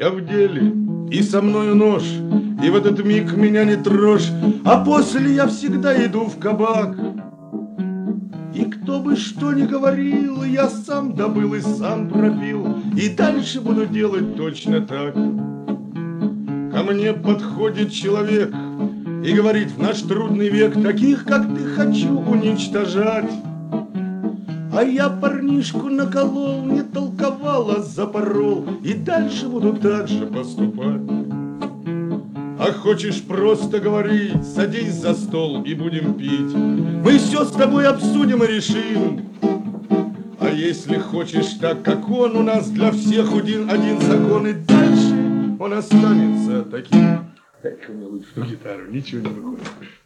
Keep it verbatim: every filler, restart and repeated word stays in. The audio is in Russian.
Я в деле, и со мною нож, и в этот миг меня не трожь, а после я всегда иду в кабак. И кто бы что ни говорил, я сам добыл и сам пропил, и дальше буду делать точно так. Ко мне подходит человек и говорит: в наш трудный век таких, как ты, хочу уничтожать. А я парнишку наколол, не толковал, а запорол, и дальше буду так же поступать. А хочешь просто говорить, садись за стол и будем пить. Мы все с тобой обсудим и решим. А если хочешь так, как он, у нас для всех один, один закон, и дальше он останется таким. Дай-ка мне лучше гитару, ничего не выходит.